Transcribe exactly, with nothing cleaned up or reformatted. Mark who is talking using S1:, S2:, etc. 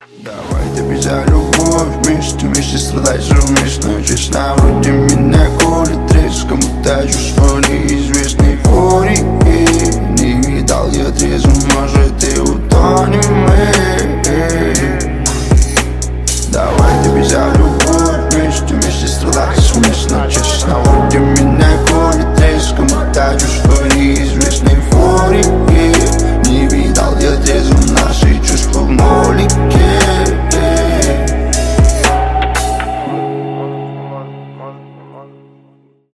S1: Давай ты за любовь, вместе, вместе страдать совместно. Честно, вроде меня колет треск, кому-то чувство неизвестный.